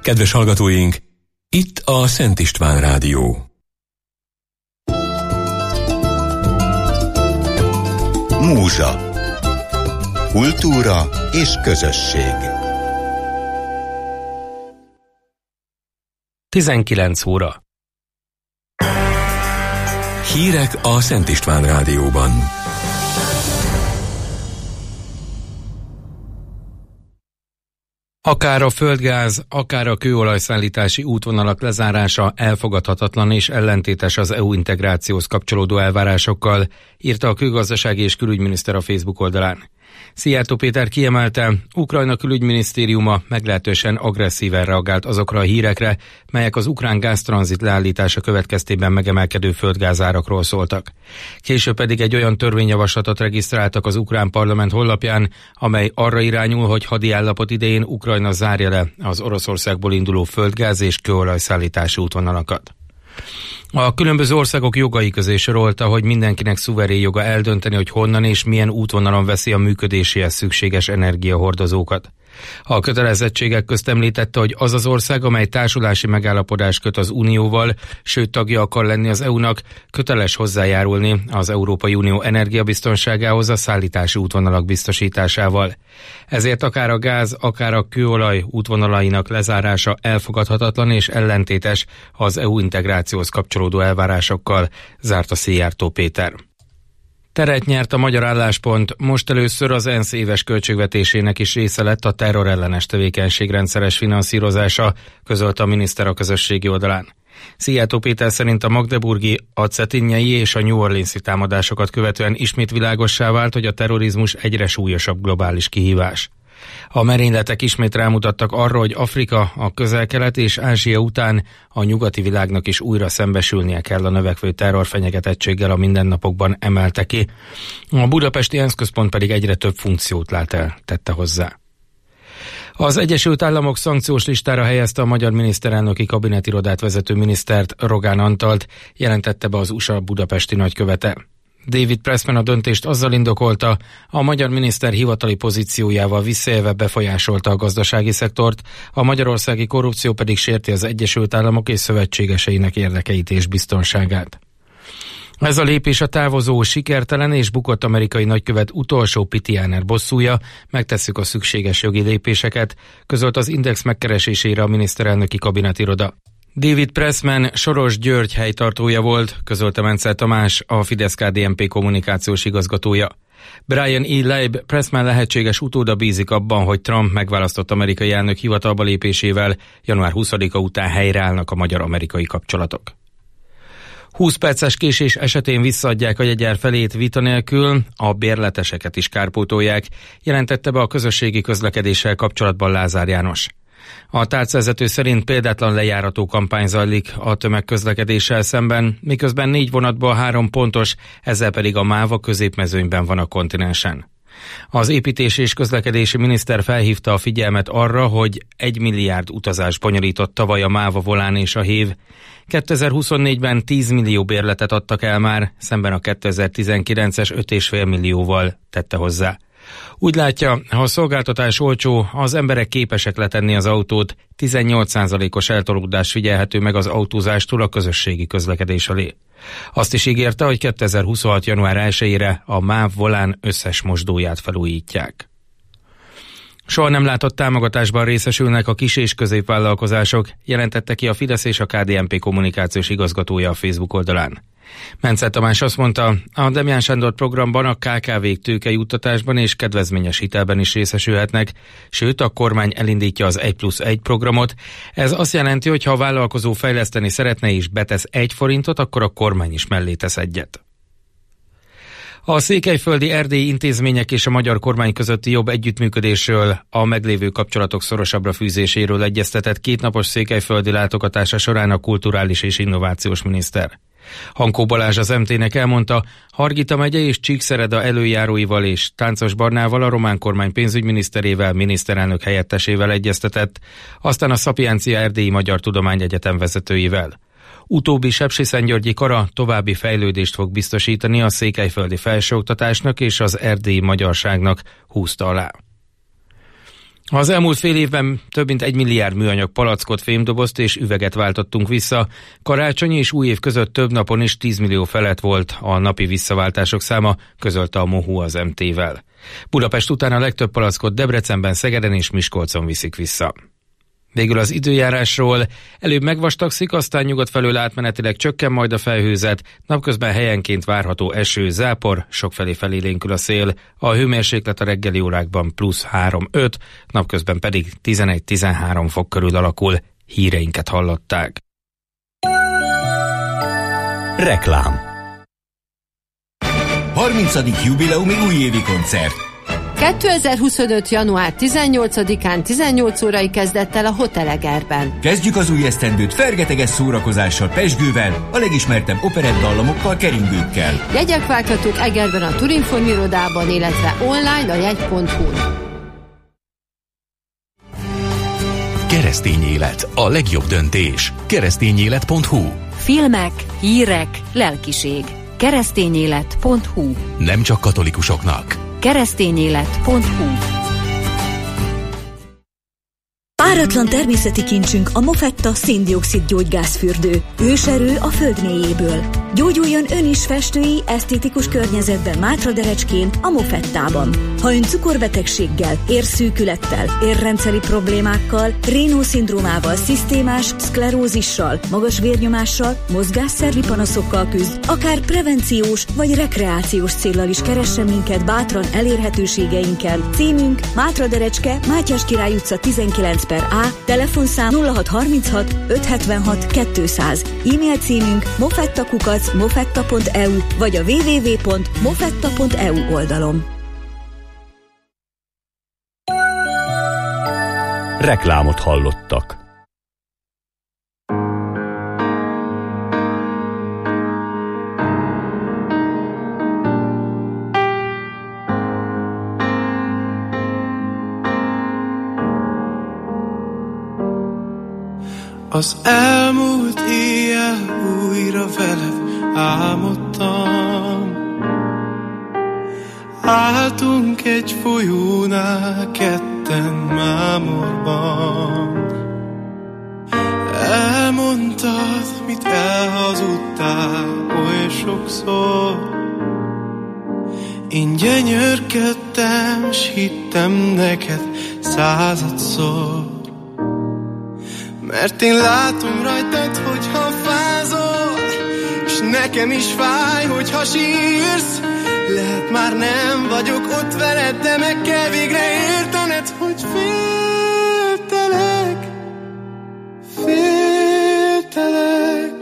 Kedves hallgatóink, itt a Szent István Rádió. Múzsa. Kultúra és közösség. 19 óra. Hírek a Szent István Rádióban. Akár a földgáz, akár a kőolajszállítási útvonalak lezárása elfogadhatatlan és ellentétes az EU integrációhoz kapcsolódó elvárásokkal, írta a külgazdasági és külügyminiszter a Facebook oldalán. Szijjártó Péter kiemelte, Ukrajna külügyminisztériuma meglehetősen agresszíven reagált azokra a hírekre, melyek az ukrán gáztranzit leállítása következtében megemelkedő földgázárakról szóltak. Később pedig egy olyan törvényjavaslatot regisztráltak az ukrán parlament honlapján, amely arra irányul, hogy hadi állapot idején Ukrajna zárja le az Oroszországból induló földgáz és kőolajszállítási útvonalakat. A különböző országok jogai közé sorolta, hogy mindenkinek szuverén joga eldönteni, hogy honnan és milyen útvonalon veszi a működéséhez szükséges energiahordozókat. A kötelezettségek közt említette, hogy az az ország, amely társulási megállapodást köt az Unióval, sőt tagja akar lenni az EU-nak, köteles hozzájárulni az Európai Unió energiabiztonságához a szállítási útvonalak biztosításával. Ezért akár a gáz, akár a kőolaj útvonalainak lezárása elfogadhatatlan és ellentétes az EU integrációhoz kapcsolódó elvárásokkal, zárta Szijjártó Péter. Teret nyert a magyar álláspont, most először az ENSZ éves költségvetésének is része lett a terrorellenes tevékenység rendszeres finanszírozása, közölte a miniszter a közösségi oldalán. Szijjártó Péter szerint a magdeburgi, a cetinjei és a New Orleans-i támadásokat követően ismét világossá vált, hogy a terrorizmus egyre súlyosabb globális kihívás. A merényletek ismét rámutattak arra, hogy Afrika, a Közel-Kelet és Ázsia után a nyugati világnak is újra szembesülnie kell a növekvő terrorfenyegetettséggel a mindennapokban, emelte ki. A budapesti ENSZ központ pedig egyre több funkciót lát el, tette hozzá. Az Egyesült Államok szankciós listára helyezte a magyar miniszterelnöki kabinetirodát vezető minisztert, Rogán Antalt, jelentette be az USA budapesti nagykövete. David Pressman a döntést azzal indokolta, a magyar miniszter hivatali pozíciójával visszaélve befolyásolta a gazdasági szektort, a magyarországi korrupció pedig sérti az Egyesült Államok és szövetségeseinek érdekeit és biztonságát. Ez a lépés a távozó, sikertelen és bukott amerikai nagykövet utolsó pitiáner bosszúja, megtesszük a szükséges jogi lépéseket, közölt az Index megkeresésére a miniszterelnöki kabinetiroda. David Pressman Soros György helytartója volt, közölte Mencel Tamás, a Fidesz-KDNP kommunikációs igazgatója. Brian E. Leib Pressman lehetséges utóda bízik abban, hogy Trump megválasztott amerikai elnök hivatalba lépésével január 20-a után helyreállnak a magyar-amerikai kapcsolatok. 20 perces késés esetén visszaadják a jegyár felét vita nélkül, a bérleteseket is kárpótolják, jelentette be a közösségi közlekedéssel kapcsolatban Lázár János. A tárcavezető szerint példátlan lejárató kampány zajlik a tömegközlekedéssel szemben, miközben 4 vonatból 3 pontos, ezzel pedig a MÁV a középmezőnyben van a kontinensen. Az építési és közlekedési miniszter felhívta a figyelmet arra, hogy 1 milliárd utazás bonyolított tavaly a MÁV, a Volán és a Hév. 2024-ben 10 millió bérletet adtak el már, szemben a 2019-es 5,5 millióval, tette hozzá. Úgy látja, ha a szolgáltatás olcsó, az emberek képesek letenni az autót, 18%-os eltolódás figyelhető meg az autózástól a közösségi közlekedés elé. Azt is ígérte, hogy 2026. január 1-ére a MÁV Volán összes mosdóját felújítják. Soha nem látott támogatásban részesülnek a kis- és középvállalkozások, jelentette ki a Fidesz és a KDNP kommunikációs igazgatója a Facebook oldalán. Mencel Tamás azt mondta, a Demján Sándor programban a KKV-k tőkejuttatásban és kedvezményes hitelben is részesülhetnek, sőt a kormány elindítja az 1+1 programot. Ez azt jelenti, hogy ha a vállalkozó fejleszteni szeretne és betesz 1 forintot, akkor a kormány is mellé tesz 1-et. A székelyföldi erdélyi intézmények és a magyar kormány közötti jobb együttműködésről, a meglévő kapcsolatok szorosabbra fűzéséről egyeztetett 2 napos székelyföldi látogatása során a kulturális és innovációs miniszter. Hankó Balázs az MT-nek elmondta, Hargita megye és Csíkszereda előjáróival és Táncos Barnával, a román kormány pénzügyminiszterével, miniszterelnök helyettesével egyeztetett, aztán a Szapiencia Erdélyi Magyar Tudományegyetem vezetőivel. Utóbbi Sepsiszentgyörgyi kara további fejlődést fog biztosítani a székelyföldi felsőoktatásnak és az erdélyi magyarságnak, húzta alá. Az elmúlt fél évben több mint 1 milliárd műanyag palackot, fémdobozt és üveget váltottunk vissza. Karácsony és új év között több napon is 10 millió felett volt a napi visszaváltások száma, közölte a MOHU az MT-vel. Budapest után a legtöbb palackot Debrecenben, Szegeden és Miskolcon viszik vissza. Végül az időjárásról: előbb megvastagszik, aztán nyugat felől átmenetileg csökken majd a felhőzet, napközben helyenként várható eső, zápor, sokfelé felélénkül a szél, a hőmérséklet a reggeli órákban +3-5, napközben pedig 11-13 fok körül alakul. Híreinket hallották. Reklám. 30. jubileumi újévi koncert. 2025. január 18-án 18 órai kezdettel a Hotel Egerben. Kezdjük az új esztendőt fergeteges szórakozással, pezsgővel, a legismertebb operettdallamokkal, keringőkkel. Jegyek válthatók Egerben a Turinform irodában, illetve online a jegy.hu-n. Keresztény élet, a legjobb döntés. Keresztényélet.hu. Filmek, hírek, lelkiség. Keresztényélet.hu. Nem csak katolikusoknak. Keresztényélet.hu. Páratlan természeti kincsünk a Mofetta szén-dioxid gyógygázfürdő. Őserő a föld mélyéből. Gyógyuljon ön is festői, esztétikus környezetben Mátraderecskén, a Mofettában. Ha ön cukorbetegséggel, érszűkülettel, érrendszeri problémákkal, Raynaud-szindrómával, szisztémás szklerózissal, magas vérnyomással, mozgásszervi panaszokkal küzd, akár prevenciós vagy rekreációs céllal is keressen minket bátran elérhetőségeinkkel. Címünk Mátraderecske, Mátyás Király utca 19/A, telefonszám 0636 576 200. E-mail címünk mofetta@mofetta.eu vagy a www.mofetta.eu oldalon. Reklámot hallottak. Az elmúlt éjjel újra veled álmodtam. Álltunk egy folyónál ketten mámorban. Elmondtad, mit elhazudtál oly sokszor. Én gyönyörködtem, s hittem neked századszor. Mert én látom rajtad, hogyha fázol, és nekem is fáj, hogyha sírsz. Lehet már nem vagyok ott veled, de meg kell végre értened, hogy féltelek, féltelek.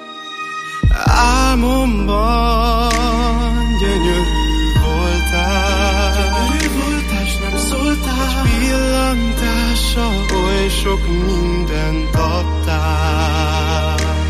Álmomban gyönyörű voltál, s nem szóltál, pillantással oly sok mindent adtál.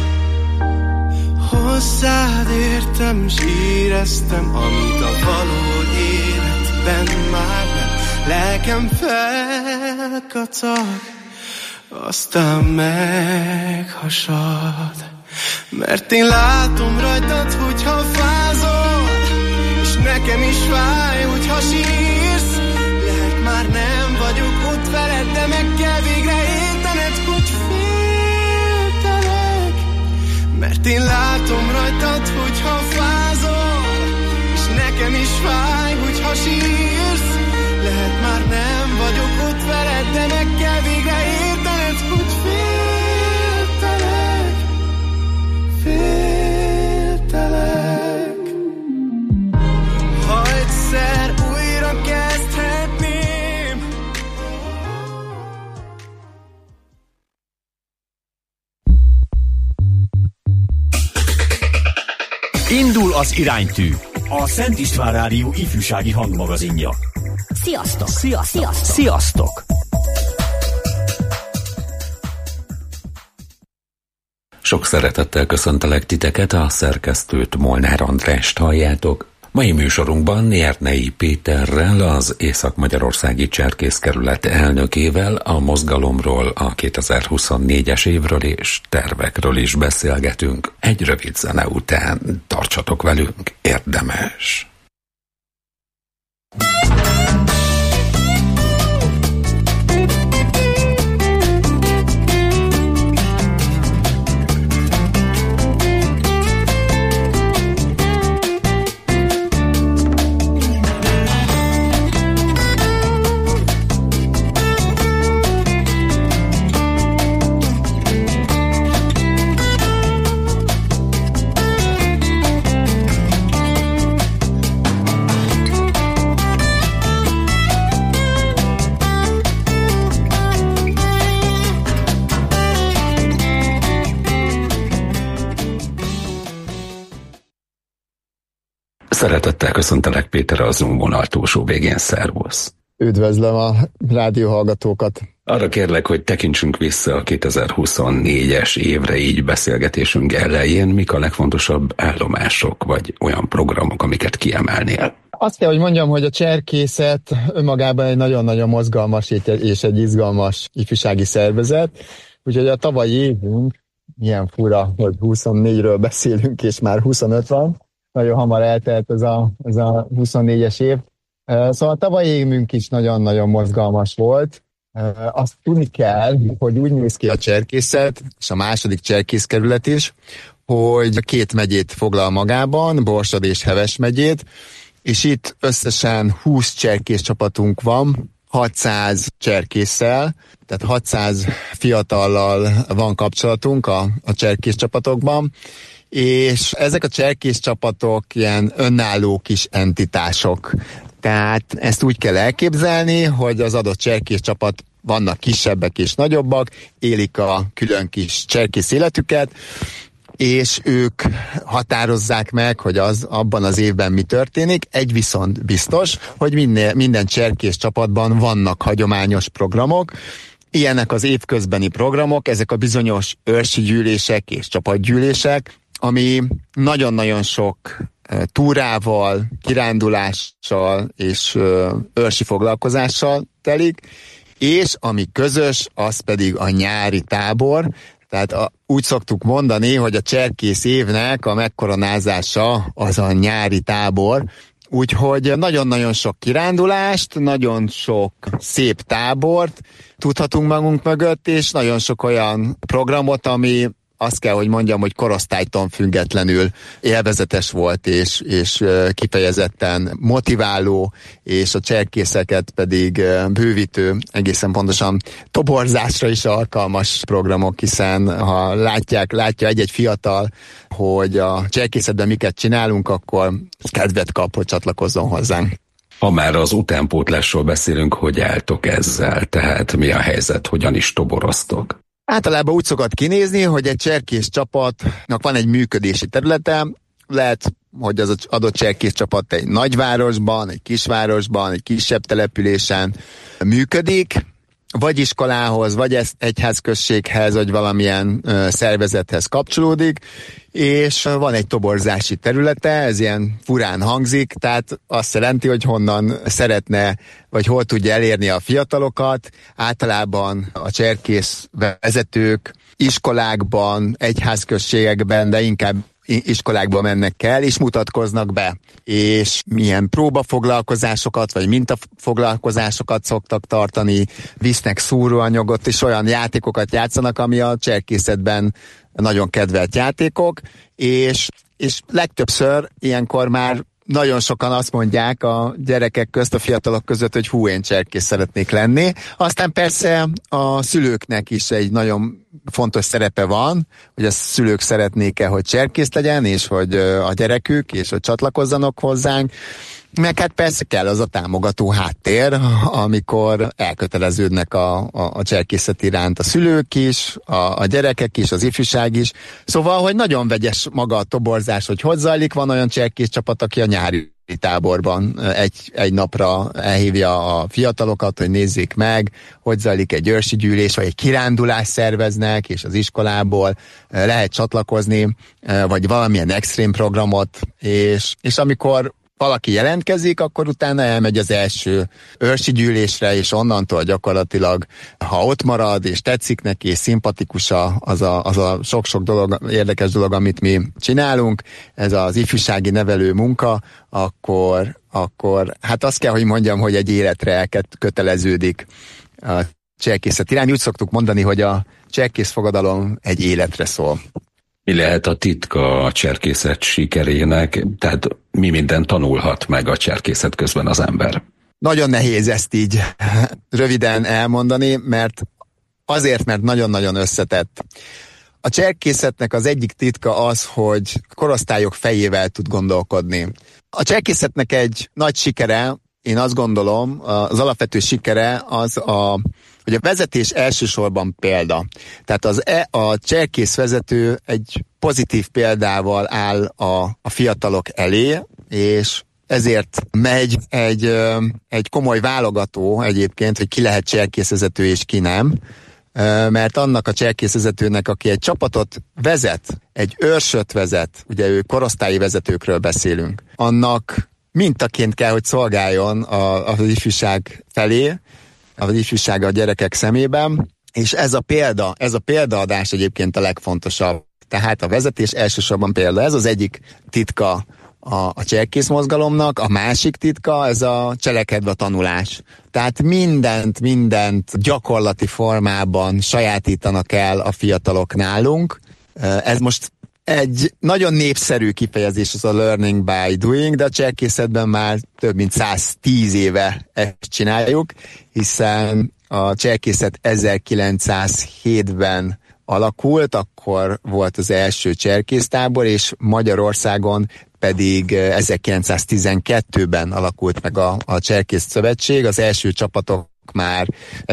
Hozzád értem, s éreztem, amit a való életben már nem. Lelkem felkacag, aztán meghasad. Mert én látom rajtad, hogyha fázol, és nekem is fáj, hogyha sírsz. Lehet már nem vagyok ott veled, de meg kell végre értened, hogy féltelek. Mert én látom rajtad, hogyha fázol, és nekem is fáj, hogyha sírsz. Lehet már nem vagyok ott veled, de meg kell végre értened, hogy féltelek, féltelek. Ha egyszer újra kezdhetném. Indul az iránytű, a Szent István Rádió ifjúsági hangmagazinja. Sziasztok! Sziasztok! Sziasztok! Sok szeretettel köszöntelek titeket, a szerkesztőt, Molnár Andrást halljátok. Mai műsorunkban Nyernei Péterrel, az Észak-Magyarországi Cserkészkerület elnökével a mozgalomról, a 2024-es évről és tervekről is beszélgetünk. Egy rövid zene után tartsatok velünk, érdemes! Szeretettel köszöntelek, Péter, a Zoom vonal túlsó végén. Szervusz! Üdvözlöm a rádióhallgatókat! Arra kérlek, hogy tekintsünk vissza a 2024-es évre, így beszélgetésünk elején. Mik a legfontosabb állomások, vagy olyan programok, amiket kiemelnél? Azt kell, hogy mondjam, hogy a cserkészet önmagában egy nagyon-nagyon mozgalmas és egy izgalmas ifjúsági szervezet, úgyhogy a tavalyi évünk, milyen fura, hogy 24-ről beszélünk, és már 25 van, nagyon hamar eltelt ez a 24-es év. Szóval a tavalyi évünk is nagyon-nagyon mozgalmas volt. Azt tudni kell, hogy úgy néz ki a cserkészet, és a második cserkészkerület is, hogy 2 megyét foglal magában, Borsod és Heves megyét, és itt összesen 20 cserkész csapatunk van, 600 cserkésszel, tehát 600 fiatallal van kapcsolatunk a cserkész csapatokban, és ezek a cserkész csapatok ilyen önálló kis entitások. Tehát ezt úgy kell elképzelni, hogy az adott cserkész csapat, vannak kisebbek és nagyobbak, élik a külön kis cserkész életüket, és ők határozzák meg, hogy abban az évben mi történik. Egy viszont biztos, hogy minden cserkész csapatban vannak hagyományos programok, ilyenek az évközbeni programok, ezek a bizonyos őrsi gyűlések és csapatgyűlések, ami nagyon-nagyon sok túrával, kirándulással és őrsi foglalkozással telik, és ami közös, az pedig a nyári tábor. Tehát úgy szoktuk mondani, hogy a cserkész évnek a megkoronázása az a nyári tábor, úgyhogy nagyon-nagyon sok kirándulást, nagyon sok szép tábort tudhatunk magunk mögött, és nagyon sok olyan programot, ami azt kell, hogy mondjam, hogy korosztálytól függetlenül élvezetes volt, és kifejezetten motiváló, és a cserkészeket pedig bővítő, egészen pontosan toborzásra is alkalmas programok, hiszen ha látja egy-egy fiatal, hogy a cserkészetben miket csinálunk, akkor kedvet kap, hogy csatlakozzon hozzánk. Ha már az utánpótlásról beszélünk, hogy álltok ezzel, tehát mi a helyzet, hogyan is toboroztok? Általában úgy szokott kinézni, hogy egy cserkész csapatnak van egy működési területe, lehet, hogy az adott cserkész csapat egy nagyvárosban, egy kisvárosban, egy kisebb településen működik, vagy iskolához, vagy egyházközséghez, vagy valamilyen szervezethez kapcsolódik, és van egy toborzási területe, ez ilyen furán hangzik, tehát azt jelenti, hogy honnan szeretne, vagy hol tudja elérni a fiatalokat. Általában a cserkész vezetők iskolákban, egyházközségekben, de inkább iskolákba mennek el, és mutatkoznak be. És milyen próbafoglalkozásokat, vagy mintafoglalkozásokat szoktak tartani, visznek szúróanyagot, és olyan játékokat játszanak, ami a cserkészetben nagyon kedvelt játékok, és legtöbbször ilyenkor már nagyon sokan azt mondják a gyerekek közt, a fiatalok között, hogy hú, én cserkész szeretnék lenni. Aztán persze a szülőknek is egy nagyon fontos szerepe van, hogy a szülők szeretnék-e, hogy cserkész legyen, és hogy a gyerekük, és hogy csatlakozzanak hozzánk. Meg hát persze kell az a támogató háttér, amikor elköteleződnek a cserkészet iránt a szülők is, a gyerekek is, az ifjúság is. Szóval, hogy nagyon vegyes maga a toborzás, hogy zajlik, van olyan cserkész csapat, aki a nyári táborban egy napra elhívja a fiatalokat, hogy nézzék meg, hogy zajlik egy őrsi gyűlés, vagy egy kirándulást szerveznek, és az iskolából lehet csatlakozni, vagy valamilyen extrém programot, és amikor valaki jelentkezik, akkor utána elmegy az első őrsi gyűlésre, és onnantól gyakorlatilag, ha ott marad, és tetszik neki, és szimpatikus az a sok-sok dolog, érdekes dolog, amit mi csinálunk, ez az ifjúsági nevelő munka, akkor hát azt kell, hogy mondjam, hogy egy életre elköteleződik a cserkészet irány. Úgy szoktuk mondani, hogy a cserkész fogadalom egy életre szól. Mi lehet a titka a cserkészet sikerének? Tehát mi mindent tanulhat meg a cserkészet közben az ember? Nagyon nehéz ezt így röviden elmondani, mert nagyon-nagyon összetett. A cserkészetnek az egyik titka az, hogy korosztályok fejével tud gondolkodni. A cserkészetnek egy nagy sikere, én azt gondolom, az alapvető sikere az, hogy a vezetés elsősorban példa. Tehát a cserkész vezető egy pozitív példával áll a fiatalok elé, és ezért megy egy komoly válogató egyébként, hogy ki lehet cserkészvezető és ki nem, mert annak a cserkészvezetőnek, aki egy csapatot vezet, egy őrsöt vezet, ugye ő korosztályi vezetőkről beszélünk, annak mintaként kell, hogy szolgáljon az ifjúság felé, az ifjúság a gyerekek szemében, és ez a példaadás egyébként a legfontosabb. Tehát a vezetés elsősorban példa. Ez az egyik titka a cserkész mozgalomnak, a másik titka, ez a cselekedve tanulás. Tehát mindent gyakorlati formában sajátítanak el a fiatalok nálunk. Ez most egy nagyon népszerű kifejezés, az a learning by doing, de a cserkészetben már több mint 110 éve ezt csináljuk, hiszen a cserkészet 1907-ben alakult, akkor volt az első cserkésztábor, és Magyarországon pedig 1912-ben alakult meg a Cserkész Szövetség. Az első csapatok már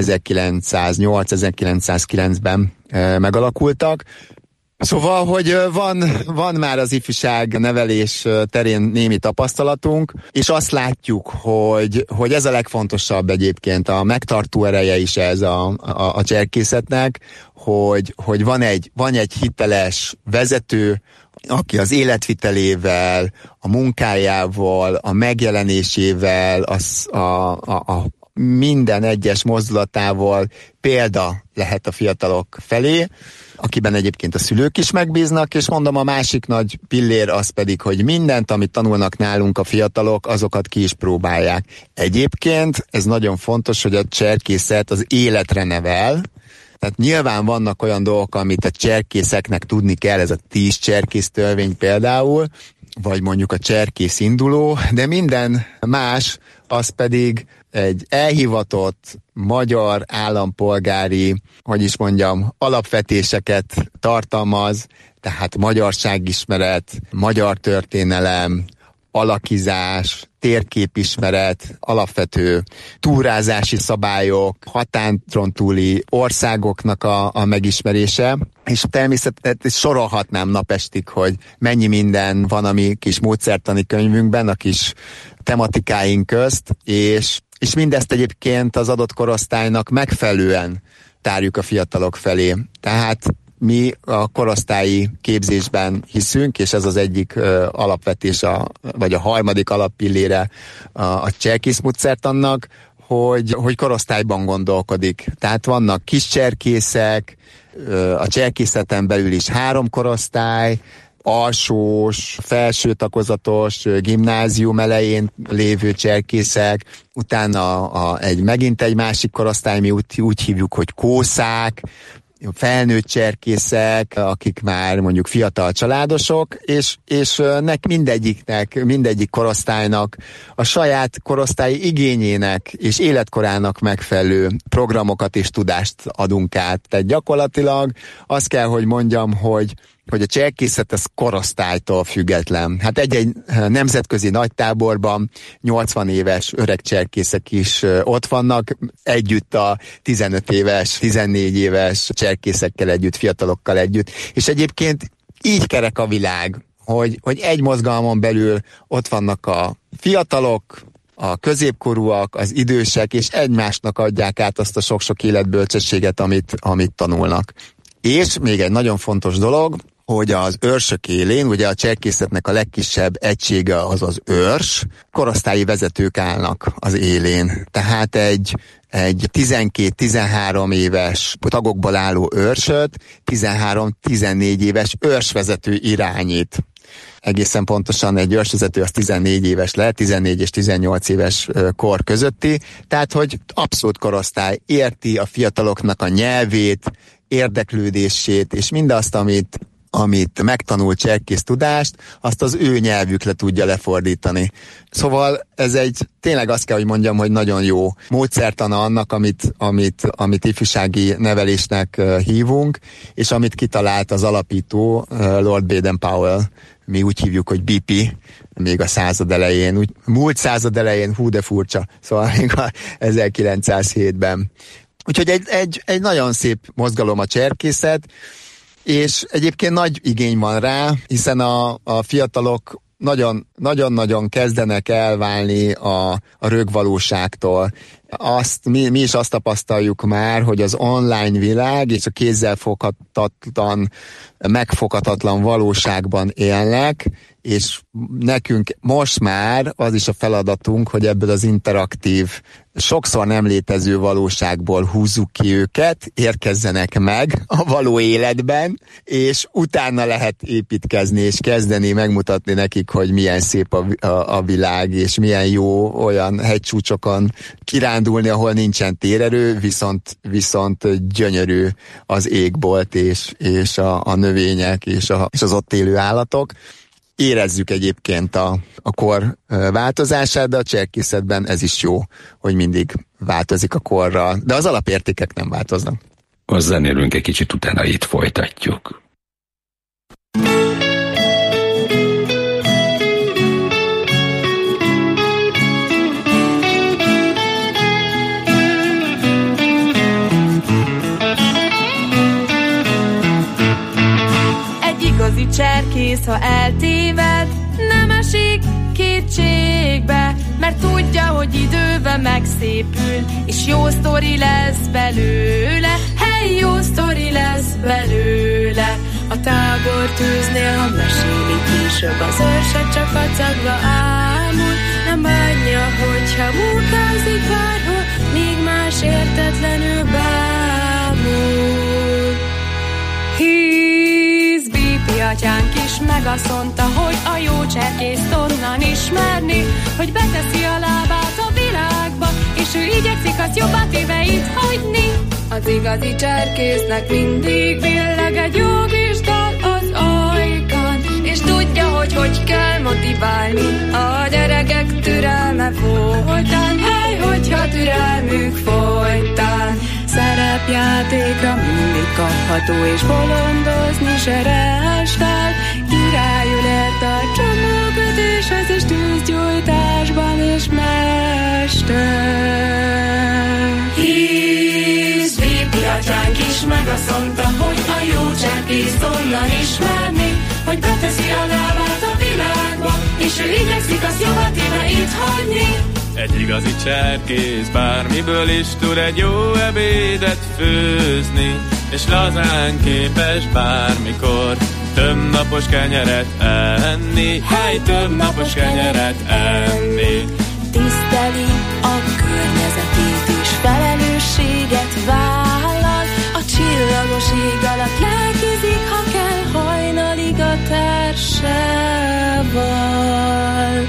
1908-1909-ben megalakultak. Szóval, hogy van már az ifjúság nevelés terén némi tapasztalatunk, és azt látjuk, hogy ez a legfontosabb egyébként, a megtartó ereje is ez a cserkészetnek, hogy van egy hiteles vezető, aki az életvitelével, a munkájával, a megjelenésével, a minden egyes mozdulatával példa lehet a fiatalok felé, akiben egyébként a szülők is megbíznak, és mondom, a másik nagy pillér az pedig, hogy mindent, amit tanulnak nálunk a fiatalok, azokat ki is próbálják. Egyébként ez nagyon fontos, hogy a cserkészet az életre nevel, tehát nyilván vannak olyan dolgok, amit a cserkészeknek tudni kell, ez a 10 cserkész törvény például, vagy mondjuk a cserkész induló, de minden más, az pedig egy elhivatott magyar állampolgári, alapvetéseket tartalmaz, tehát magyarságismeret, magyar történelem, alakizás, térképismeret, alapvető túrázási szabályok, határon túli országoknak a megismerése, és természetesen sorolhatnám napestig, hogy mennyi minden van a mi kis módszertani könyvünkben, a kis tematikáink közt, és mindezt egyébként az adott korosztálynak megfelelően tárjuk a fiatalok felé. Tehát mi a korosztályi képzésben hiszünk, és ez az egyik alapvetés, vagy a harmadik alappillére a cserkész módszertannak, hogy korosztályban gondolkodik. Tehát vannak kis cserkészek, a cserkészeten belül is 3 korosztály, alsós, felső tagozatos, gimnázium elején lévő cserkészek, utána megint egy másik korosztály, mi úgy hívjuk, hogy kószák, felnőtt cserkészek, akik már mondjuk fiatal családosok, és mindegyik korosztálynak a saját korosztályi igényének és életkorának megfelelő programokat és tudást adunk át. Tehát gyakorlatilag azt kell, hogy mondjam, hogy a cserkészet az korosztálytól független. Hát egy nemzetközi nagytáborban 80 éves öreg cserkészek is ott vannak, együtt a 15 éves, 14 éves cserkészekkel együtt, fiatalokkal együtt. És egyébként így kerek a világ, hogy egy mozgalmon belül ott vannak a fiatalok, a középkorúak, az idősek, és egymásnak adják át azt a sok-sok életbölcsességet, amit tanulnak. És még egy nagyon fontos dolog, hogy az őrsök élén, ugye a cserkészetnek a legkisebb egysége az az őrs, korosztályi vezetők állnak az élén. Tehát egy 12-13 éves tagokból álló őrsöt 13-14 éves őrsvezető irányít. Egészen pontosan egy őrsvezető az 14 éves lehet, 14 és 18 éves kor közötti, tehát hogy abszolút korosztály érti a fiataloknak a nyelvét, érdeklődését, és mindazt, amit megtanult cserkész tudást, azt az ő nyelvükre tudja lefordítani. Szóval ez tényleg azt kell, hogy mondjam, hogy nagyon jó módszertana annak, amit ifjúsági nevelésnek hívunk, és amit kitalált az alapító Lord Baden-Powell. Mi úgy hívjuk, hogy BP, még a század elején, múlt század elején, hú de furcsa, szóval még 1907-ben. Úgyhogy egy nagyon szép mozgalom a cserkészet, és egyébként nagy igény van rá, hiszen a fiatalok nagyon-nagyon kezdenek elválni a rögvalóságtól. Mi is azt tapasztaljuk már, hogy az online világ és a kézzelfoghatatlan, megfoghatatlan valóságban élnek, és nekünk most már az is a feladatunk, hogy ebből az interaktív, sokszor nem létező valóságból húzzuk ki őket, érkezzenek meg a való életben, és utána lehet építkezni, és kezdeni megmutatni nekik, hogy milyen szép a világ, és milyen jó olyan hegycsúcsokon kirándulni, ahol nincsen térerő, viszont gyönyörű az égbolt, és a növények, és az ott élő állatok. Érezzük egyébként a kor változását, de a cserkészetben ez is jó, hogy mindig változik a korral, de az alapértékek nem változnak. Az zenélünk egy kicsit, utána itt folytatjuk. Igazi cserkész, ha eltéved, nem esik kétségbe, mert tudja, hogy időben megszépül, és jó sztori lesz belőle, hey, jó sztori lesz belőle. A tábortűznél, ha meséli később, az őrse csak kacagva ámul, nem bánja, hogyha munkázik bárhol, míg más értetlenül bámul. Atyánk is meg azt mondta, hogy a jó cserkészt onnan ismerni, hogy beteszi a lábát a világba, és ő igyekszik azt jobban téve itt hagyni. Az igazi cserkésznek mindig billeg egy jó kis dal az ajkán, és tudja, hogy kell motiválni a gyerekek türelme folytán. Hely, hogyha türelmük folytán, szerepjátékra mindig kapható, és bolondozni se rás fel. Királyul ért a csomókötéshez, és tűzgyújtásban is mester. Hisz, Bibi atyánk is meg azt mondta, hogy a jó cserkészt onnan ismerni, hogy beteszi a lábát a világba, és ő igyekszik azt jobban téve itt hagyni. Egy igazi cserkész bármiből is tud egy jó ebédet főzni, és lazán képes bármikor több napos kenyeret enni, hely, több napos kenyeret enni. Tiszteli a környezetét és felelősséget vállal, a csillagos ég alatt lelkezik, ha kell, hajnalig a társával.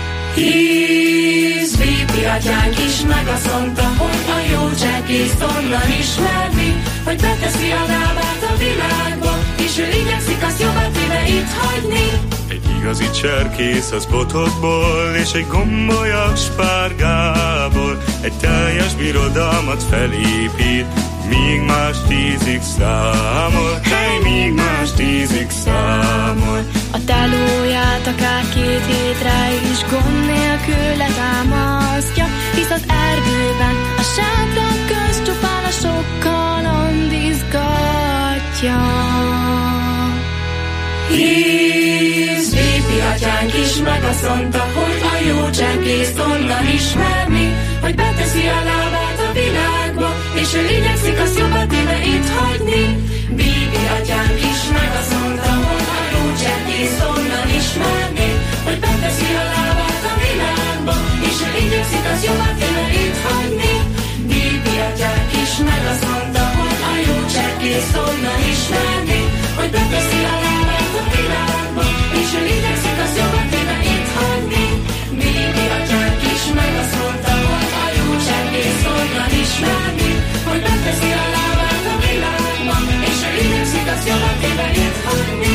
Hisz, Bibi atyánk is meg azt mondta, hogy a jó cserkészt onnan ismerni, hogy beteszi a lábát a világba, és ő igyekszik azt jobban téve itt hagyni. Egy igazi cserkész az botokból, és egy gombolyak spárgából egy teljes birodalmat felépít, míg más 10-ig számol, hely, míg más 10-ig számol. A tálóját akár 2 hétre is gond nélkül letámasztja, hisz az erdőben a sátrak közt csupán a sok kaland izgatja. Hisz, Bibi atyánk is meg azt mondta, hogy a jó cserkészt onnan ismerni, hogy beteszi a lábát a világba, és ő igyekszik azt jobban téve itt hagyni. Bibi atyánk is meg azt mondta, hogy a jó cserkészt onnan ismerni, hogy beteszi a lábát a világba, és ő igyekszik azt jobban téve itt hagyni. Bibi atyánk is meg azt mondta, hogy a jó cserkészt onnan ismerni, hogy beteszi a lábát a világba, és ő igyekszik azt jobban téve itt hagyni. Bibi atyánk is meg azt mondta, hogy a jó cserkészt onnan ismerni, hogy beteszi a lábát a világba, és ő igyekszik azt jobban téve itt hagyni.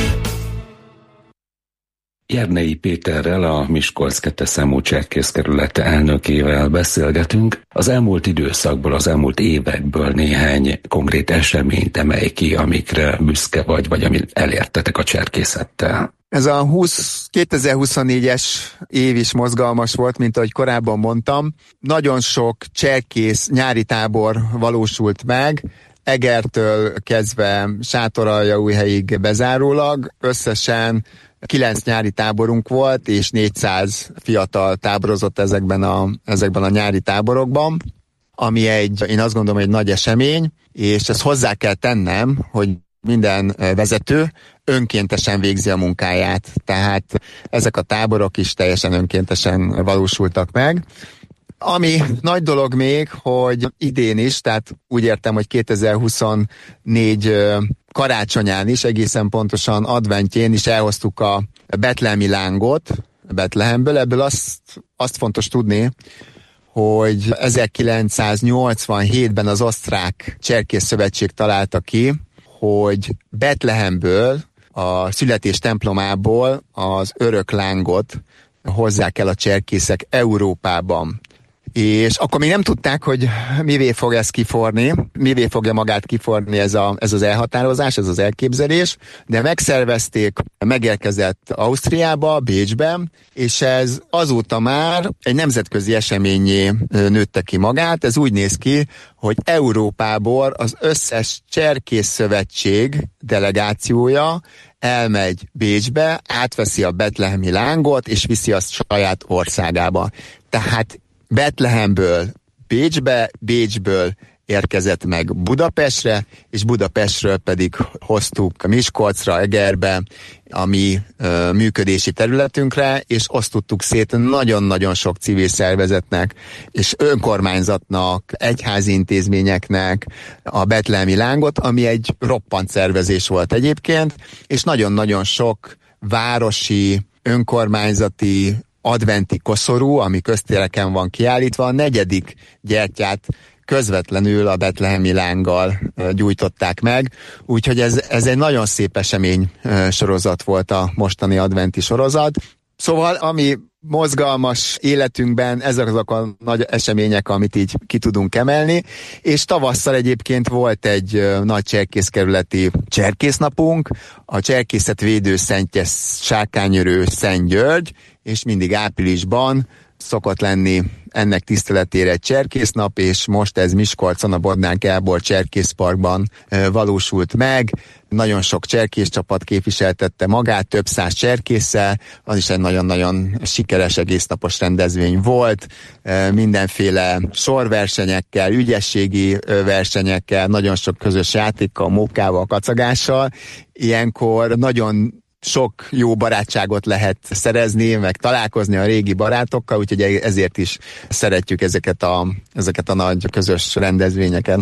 Jernei Péterrel, a Miskolc-Kettes-számú cserkészkerület elnökével beszélgetünk. Az elmúlt időszakból, az elmúlt évekből néhány konkrét eseményt emelj ki, amikre büszke vagy amit elértetek a cserkészettel. Ez a 2024-es év is mozgalmas volt, mint ahogy korábban mondtam. Nagyon sok cserkész nyári tábor valósult meg, Egertől kezdve Sátoraljaújhelyig bezárólag. Összesen 9 nyári táborunk volt, és 400 fiatal táborozott ezekben a nyári táborokban, ami én azt gondolom, egy nagy esemény, és ezt hozzá kell tennem, hogy minden vezető önkéntesen végzi a munkáját. Tehát ezek a táborok is teljesen önkéntesen valósultak meg. Ami nagy dolog még, hogy idén is, tehát úgy értem, hogy 2024 karácsonyán is, egészen pontosan adventjén is elhoztuk a betlehemi lángot Betlehemből. Ebből azt fontos tudni, hogy 1987-ben az osztrák cserkész szövetség találta ki, hogy Betlehemből, a születés templomából az örök lángot hozzák el a cserkészek Európában. És akkor még nem tudták, hogy mivé fog ez kiforni, mivé fogja magát kiforni ez az elhatározás, ez az elképzelés, de megszervezték, megérkezett Ausztriába, Bécsbe, és ez azóta már egy nemzetközi eseményé nőtte ki magát. Ez úgy néz ki, hogy Európából az összes cserkész szövetség delegációja elmegy Bécsbe, átveszi a betlehemi lángot, és viszi azt saját országába. Tehát Betlehemből Bécsbe, Bécsből érkezett meg Budapestre, és Budapestről pedig hoztuk Miskolcra, Egerbe, a mi működési területünkre, és osztottuk szét nagyon-nagyon sok civil szervezetnek, és önkormányzatnak, egyházi intézményeknek a betlehemi lángot, ami egy roppant szervezés volt egyébként, és nagyon-nagyon sok városi, önkormányzati, adventi koszorú, ami köztéreken van kiállítva, a 4. gyertyát közvetlenül a betlehemi lánggal gyújtották meg, úgyhogy ez egy nagyon szép esemény sorozat volt a mostani adventi sorozat. Szóval, ami mozgalmas életünkben, ezek azok a nagy események, amit így ki tudunk emelni, és tavasszal egyébként volt egy nagy cserkészkerületi cserkésznapunk, a cserkészet védőszentje Sákányörő Szent György, és mindig áprilisban szokott lenni ennek tiszteletére egy cserkésznap, és most ez Miskolcon, a Bodnár Gábor Cserkészparkban valósult meg. Nagyon sok cserkészcsapat képviseltette magát, több száz cserkésszel, az is egy nagyon-nagyon sikeres egésznapos rendezvény volt, mindenféle sorversenyekkel, ügyességi versenyekkel, nagyon sok közös játékkal, mókával, kacagással. Ilyenkor nagyon sok jó barátságot lehet szerezni, meg találkozni a régi barátokkal, úgyhogy ezért is szeretjük ezeket a nagy közös rendezvényeket.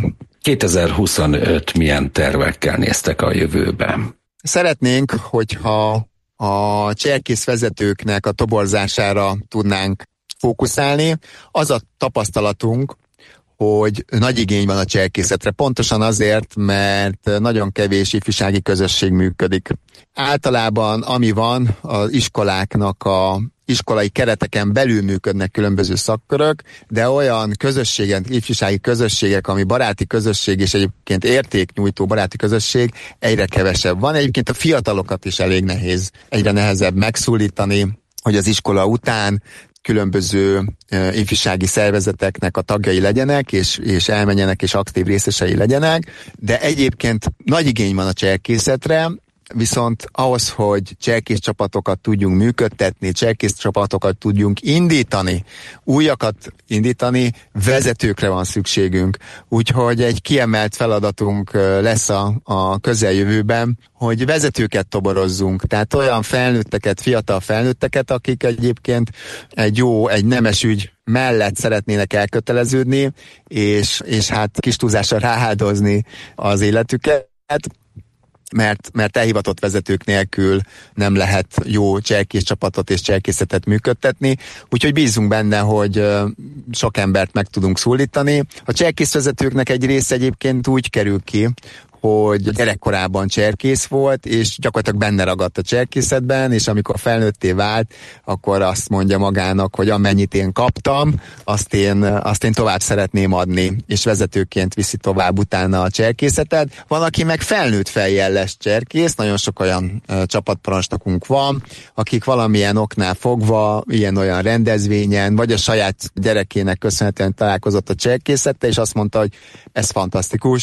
2025 milyen tervekkel néztek a jövőben? Szeretnénk, hogyha a cserkész vezetőknek a toborzására tudnánk fókuszálni. Az a tapasztalatunk, hogy nagy igény van a cserkészetre, pontosan azért, mert nagyon kevés ifjúsági közösség működik. Általában ami van, az iskoláknak a iskolai kereteken belül működnek különböző szakkörök, de olyan közösségek, ifjúsági közösségek, ami baráti közösség és egyébként értéknyújtó baráti közösség, egyre kevesebb van. Egyébként a fiatalokat is elég nehéz, egyre nehezebb megszólítani, hogy az iskola után különböző ifjúsági szervezeteknek a tagjai legyenek, és elmenjenek, és aktív részesei legyenek, de egyébként nagy igény van a cserkészetre, viszont ahhoz, hogy cserkészcsapatokat tudjunk működtetni, cserkészcsapatokat tudjunk indítani, újakat indítani, vezetőkre van szükségünk. Úgyhogy egy kiemelt feladatunk lesz a közeljövőben, hogy vezetőket toborozzunk, tehát olyan felnőtteket, fiatal felnőtteket, akik egyébként egy nemes ügy mellett szeretnének elköteleződni, és hát kis túlzással rááldozni az életüket, mert elhivatott vezetők nélkül nem lehet jó cserkészcsapatot és cserkészetet működtetni, úgyhogy bízunk benne, hogy sok embert meg tudunk szólítani. A cserkészvezetőknek egy része egyébként úgy kerül ki, hogy gyerekkorában cserkész volt, és gyakorlatilag benne ragadt a cserkészetben, és amikor felnőtté vált, akkor azt mondja magának, hogy amennyit én kaptam, azt én tovább szeretném adni, és vezetőként viszi tovább utána a cserkészetet. Van, aki meg felnőtt fejjel lesz cserkész, nagyon sok olyan csapatparancsnokunk van, akik valamilyen oknál fogva, ilyen-olyan rendezvényen, vagy a saját gyerekének köszönhetően találkozott a cserkészettel, és azt mondta, hogy ez fantasztikus,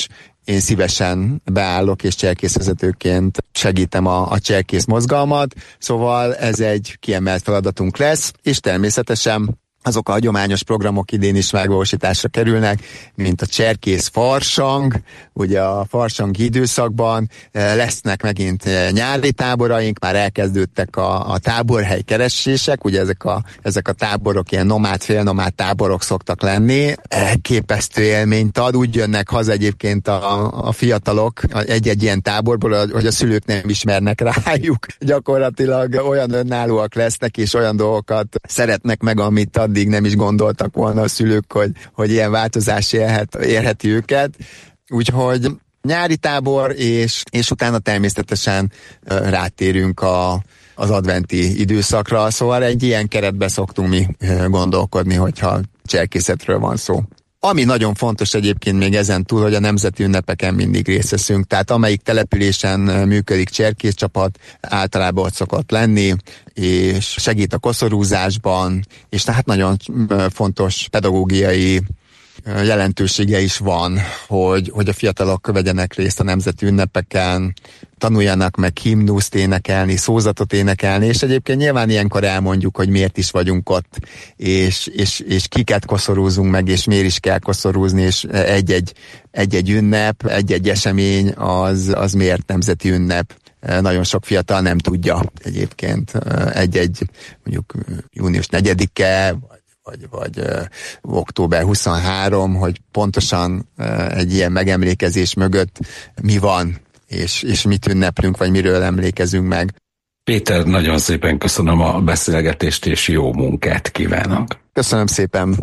én szívesen beállok, és cserkészvezetőként segítem a cserkész mozgalmat, szóval ez egy kiemelt feladatunk lesz, és természetesen azok a hagyományos programok idén is megvalósításra kerülnek, mint a cserkész farsang, ugye a farsangi időszakban lesznek megint nyári táboraink, már elkezdődtek a táborhely keresések, ugye ezek a táborok ilyen nomád, félnomád táborok szoktak lenni, elképesztő élményt ad, úgy jönnek haza egyébként a fiatalok egy-egy ilyen táborból, hogy a szülők nem ismernek rájuk, gyakorlatilag olyan önállóak lesznek, és olyan dolgokat szeretnek meg, amit addig nem is gondoltak volna a szülők, hogy ilyen változás érheti őket. Úgyhogy nyári tábor, és utána természetesen rátérünk az adventi időszakra, szóval egy ilyen keretbe szoktunk mi gondolkodni, hogyha cserkészetről van szó. Ami nagyon fontos egyébként még ezen túl, hogy a nemzeti ünnepeken mindig részt veszünk, tehát amelyik településen működik cserkészcsapat, általában ott szokott lenni, és segít a koszorúzásban, és tehát nagyon fontos pedagógiai jelentősége is van, hogy a fiatalok vegyenek részt a nemzeti ünnepeken, tanuljanak meg himnuszt énekelni, szózatot énekelni, és egyébként nyilván ilyenkor elmondjuk, hogy miért is vagyunk ott, és kiket koszorúzunk meg, és miért is kell koszorúzni, és egy-egy ünnep, egy-egy esemény az miért nemzeti ünnep. Nagyon sok fiatal nem tudja egyébként egy-egy mondjuk június 4-e, vagy október 23, hogy pontosan egy ilyen megemlékezés mögött mi van, és mit ünneplünk, vagy miről emlékezünk meg. Péter, nagyon szépen köszönöm a beszélgetést, és jó munkát kívánok. Köszönöm szépen.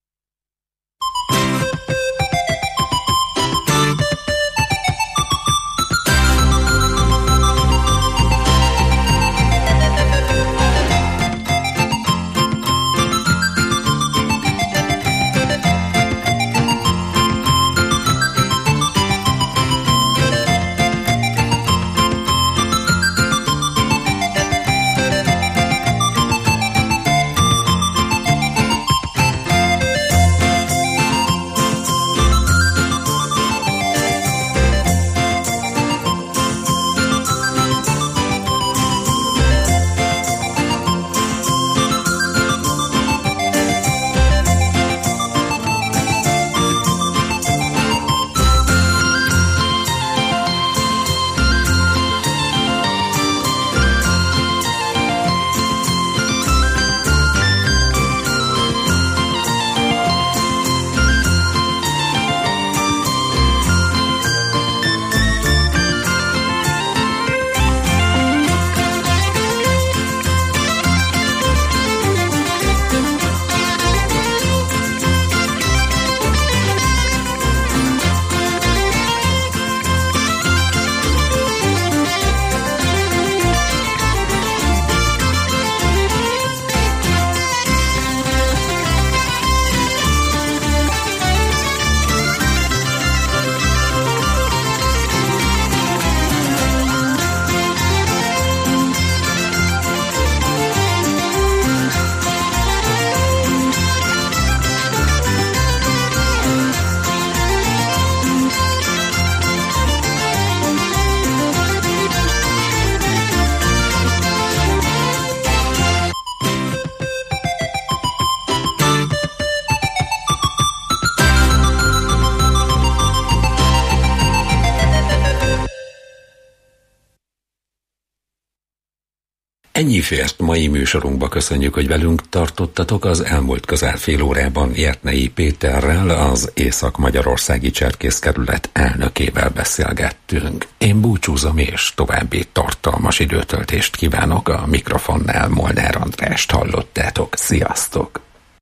Ennyi fért mai műsorunkba, köszönjük, hogy velünk tartottatok. Az elmúlt közel fél órában Értnei Péterrel, az Észak-Magyarországi Cserkészkerület elnökével beszélgettünk. Én búcsúzom, és további tartalmas időtöltést kívánok. A mikrofonnál Molnár Andrást hallottátok. Sziasztok!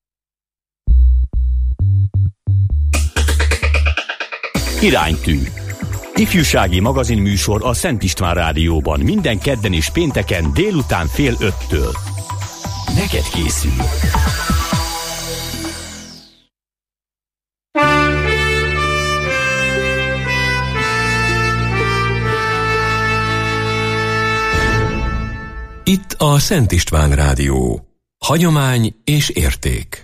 Iránytű. Ifjúsági magazinműsor a Szent István Rádióban minden kedden és pénteken délután 4:30. Neked készül. Itt a Szent István Rádió. Hagyomány és érték.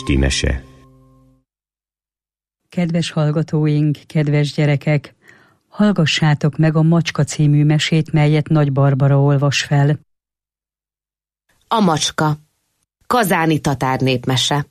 esti mese. Kedves hallgatóink, kedves gyerekek, hallgassátok meg a Macska című mesét, melyet Nagy Barbara olvas fel. A macska. Kazáni tatár népmese.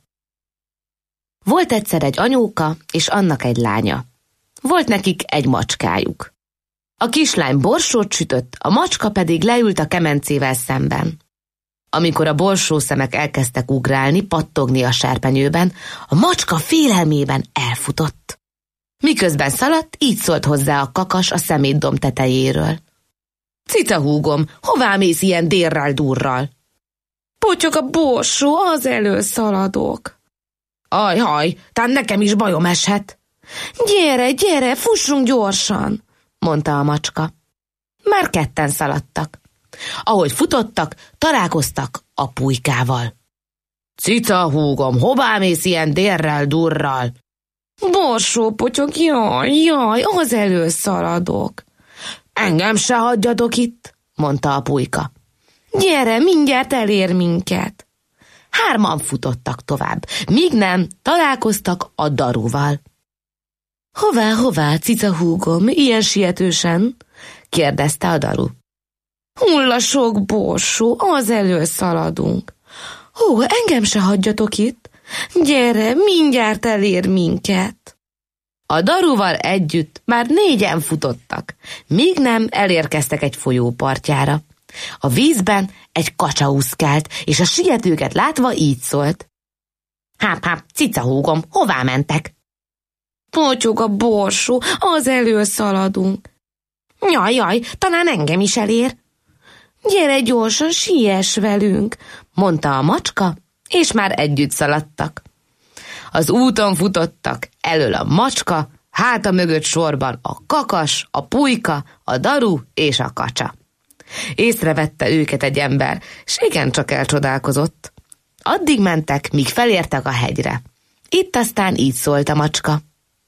Volt egyszer egy anyóka, és annak egy lánya. Volt nekik egy macskájuk. A kislány borsót sütött, a macska pedig leült a kemencével szemben. Amikor a borsószemek elkezdtek ugrálni, pattogni a serpenyőben, a macska félelmében elfutott. Miközben szaladt, így szólt hozzá a kakas a szemétdomb tetejéről. Cica húgom, hová mész ilyen dérrel-durral? Potyog a borsó, az elől szaladok. Ajhaj, tán nekem is bajom eshet. Gyere, gyere, fussunk gyorsan, mondta a macska. Már ketten szaladtak. Ahogy futottak, találkoztak a pulykával. Cica húgom, hová mész ilyen dérrel-durral? Borsó potyog, jaj, az elől szaladok. Engem se hagyjatok itt, mondta a pulyka. Gyere, mindjárt elér minket. Hárman futottak tovább, míg nem találkoztak a daruval. Hová, cica húgom, ilyen sietősen? kérdezte a daru. Hulla sok borsó, az elől szaladunk. Engem se hagyjatok itt. Gyere, mindjárt elér minket. A daruval együtt már 4-en futottak, míg nem elérkeztek egy folyó partjára. A vízben egy kacsa úszkált, és a sietőket látva így szólt. Háp, cica húgom, hová mentek? Potyog a borsó, az elől szaladunk. Jaj, talán engem is elér. Gyere gyorsan, siess velünk, mondta a macska, és már együtt szaladtak. Az úton futottak, elől a macska, háta mögött sorban a kakas, a pulyka, a daru és a kacsa. Észrevette őket egy ember, s igencsak elcsodálkozott. Addig mentek, míg felértek a hegyre. Itt aztán így szólt a macska.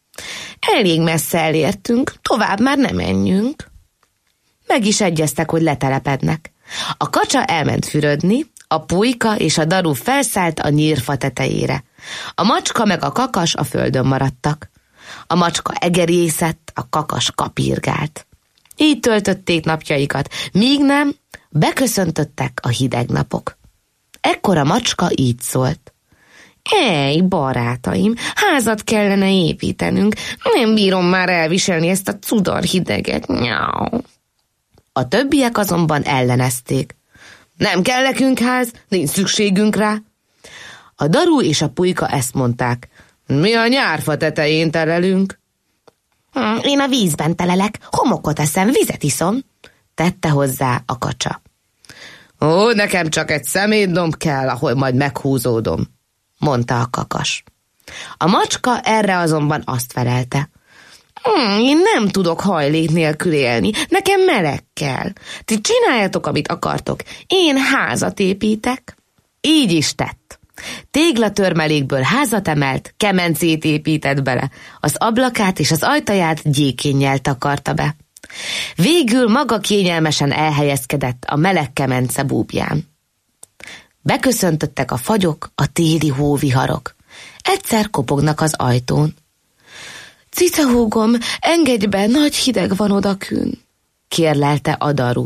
Elég messze elértünk, tovább már nem menjünk. Meg is egyeztek, hogy letelepednek. A kacsa elment fürödni, a pulyka és a daru felszállt a nyírfa tetejére. A macska meg a kakas a földön maradtak. A macska egerészett, a kakas kapirgált. Így töltötték napjaikat, míg nem beköszöntöttek a hideg napok. Ekkor a macska így szólt. Ej, barátaim, házat kellene építenünk, nem bírom már elviselni ezt a cudar hideget. Nyau. A többiek azonban ellenezték. Nem kell nekünk ház, nincs szükségünk rá. A daru és a pulyka ezt mondták. Mi a nyárfa tetején telelünk? Én a vízben telelek, homokot eszem, vizet iszom, tette hozzá a kacsa. Nekem csak egy szemétdomb kell, ahol majd meghúzódom, mondta a kakas. A macska erre azonban azt felelte. Én nem tudok hajlék nélkül élni, nekem meleg kell. Ti csináljatok, amit akartok, én házat építek. Így is tett. Téglatörmelékből házat emelt, kemencét épített bele, az ablakát és az ajtaját gyékénnyel takarta be. Végül maga kényelmesen elhelyezkedett a meleg kemence búbján. Beköszöntöttek a fagyok, a téli hóviharok. Egyszer kopognak az ajtón. Cica húgom, engedj be, nagy hideg van odakün, kérlelte a daru.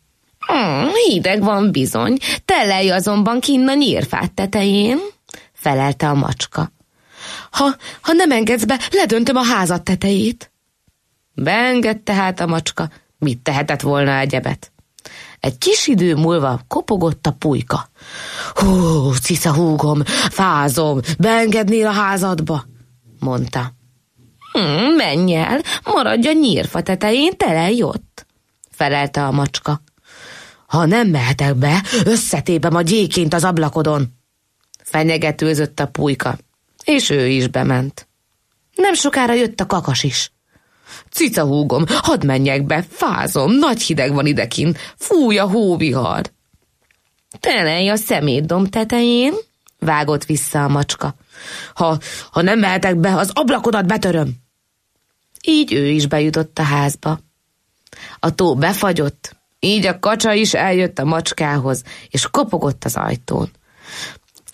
Hideg van bizony, telelj azonban kinn a nyírfát tetején, felelte a macska. Ha nem engedsz be, ledöntöm a házat tetejét. Beengedte hát a macska, mit tehetett volna egyebet. Egy kis idő múlva kopogott a pulyka. Cica húgom, fázom, beengednél a házadba, mondta. Menj el, maradj a nyírfa tetején, telelj ott, felelte a macska. Ha nem mehetek be, összetépem a gyéként az ablakodon, fenyegetőzött a pulyka, és ő is bement. Nem sokára jött a kakas is. Cica húgom, hadd menjek be, fázom, nagy hideg van idekint, fúj a hóvihar. Telelj a szemétdomb tetején, vágott vissza a macska. Ha nem mehetek be, az ablakodat betöröm. Így ő is bejutott a házba. A tó befagyott, így a kacsa is eljött a macskához, és kopogott az ajtón.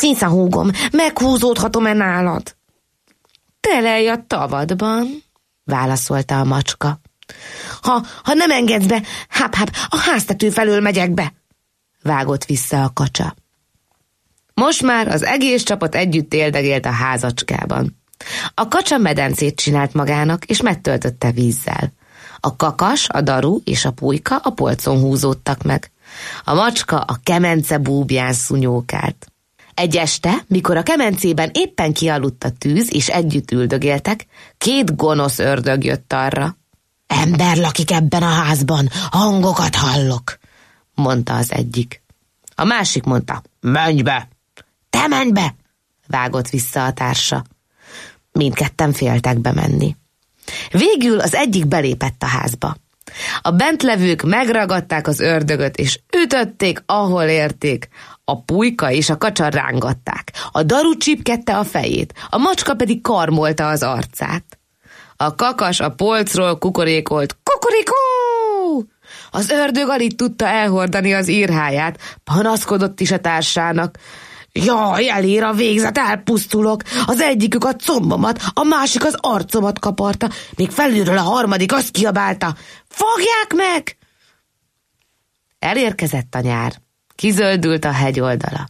Cica húgom, meghúzódhatom-e nálad? Telelj a tavadban, válaszolta a macska. Ha nem engedsz be, a háztető felől megyek be, vágott vissza a kacsa. Most már az egész csapat együtt éldegélt a házacskában. A kacsa medencét csinált magának, és megtöltötte vízzel. A kakas, a daru és a pulyka a polcon húzódtak meg. A macska a kemence búbján szunyókált. Egy este, mikor a kemencében éppen kialudt a tűz, és együtt üldögéltek, 2 gonosz ördög jött arra. Ember lakik ebben a házban, hangokat hallok, mondta az egyik. A másik mondta, menj be! Te menj be! Vágott vissza a társa. Mindketten féltek bemenni. Végül az egyik belépett a házba. A bentlevők megragadták az ördögöt, és ütötték, ahol érték. A pulyka és a kacsa rángatták. A daru csipkedte a fejét, a macska pedig karmolta az arcát. A kakas a polcról kukorékolt, kukorikó! Az ördög alig tudta elhordani az írháját, panaszkodott is a társának. Jaj, elér a végzet, elpusztulok. Az egyikük a combomat, a másik az arcomat kaparta, még felülről a harmadik azt kiabálta. Fogják meg! Elérkezett a nyár. Kizöldült a hegy oldala.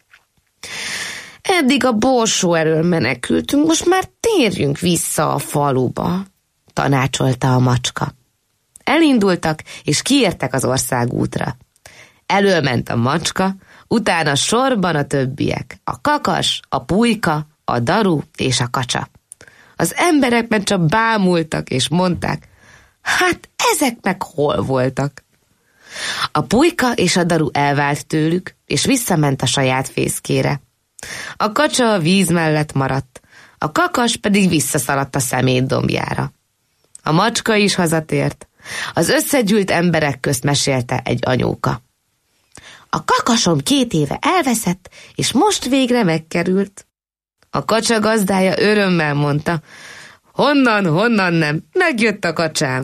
Eddig a borsó elől menekültünk, most már térjünk vissza a faluba, tanácsolta a macska. Elindultak, és kiértek az országútra. Elől ment a macska, utána sorban a többiek, a kakas, a pulyka, a daru és a kacsa. Az emberek meg csak bámultak, és mondták, hát ezek meg hol voltak? A pulyka és a daru elvált tőlük, és visszament a saját fészkére. A kacsa a víz mellett maradt, a kakas pedig visszaszaladt a szemétdombjára. A macska is hazatért. Az összegyűlt emberek közt mesélte egy anyóka. A kakasom 2 éve elveszett, és most végre megkerült. A kacsa gazdája örömmel mondta, honnan nem, megjött a kacsám.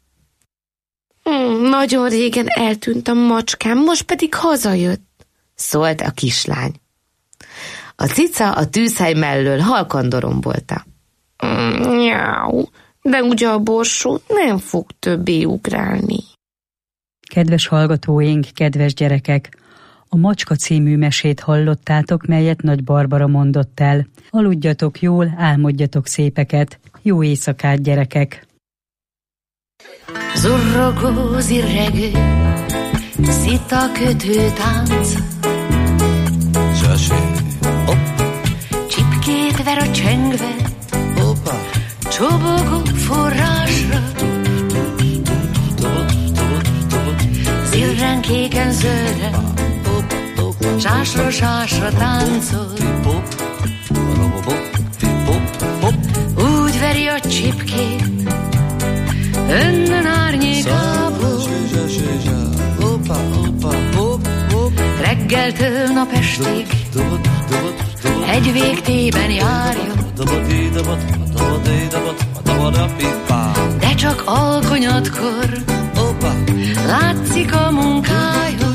Nagyon régen eltűnt a macskám, most pedig hazajött, szólt a kislány. A cica a tűzhely mellől halkan dorombolta. Nyáú, de ugye a borsó nem fog többé ugrálni. Kedves hallgatóink, kedves gyerekek! A Macska című mesét hallottátok, melyet Nagy Barbara mondott el. Aludjatok jól, álmodjatok szépeket. Jó éjszakát, gyerekek! Zurrogó zirregő, szita kötő tánc. Csipkét ver a csengve, csobogó forrásra. Zirren kéken zöldre, sásra táncol. Úgy veri a csipkét, önnön árnyékából. Reggeltől napestig egy végtében járja, de csak alkonyatkor látszik a munkája.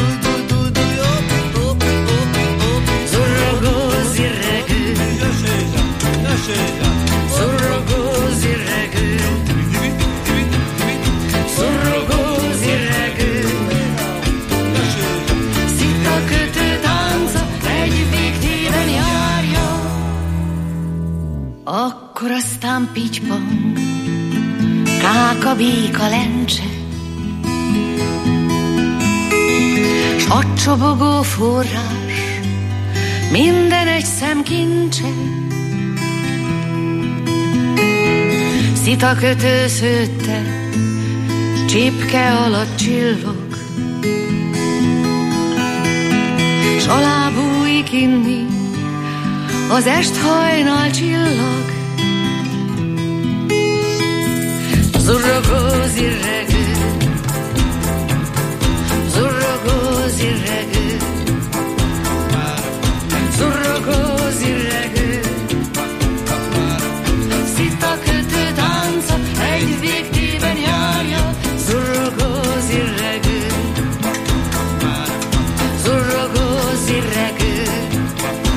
Zurrogó zirregő, zurrogó zirregő, zurrogó zirregő, szita kötő tánca egy végtében járja. Akkor aztán pitypang, káka, béka, lencse, s a csobogó forrás, minden egy szem kincse. Szita kötő szőtte, csipke alatt csillog, s alá bújik inni, az est hajnal csillag. Zurrogó zirregő, zurrogó zirregő, zurrogó zirregő, szita kötő tánca egy végtében járja. Zurrogó zirregő, zurrogó zirregő,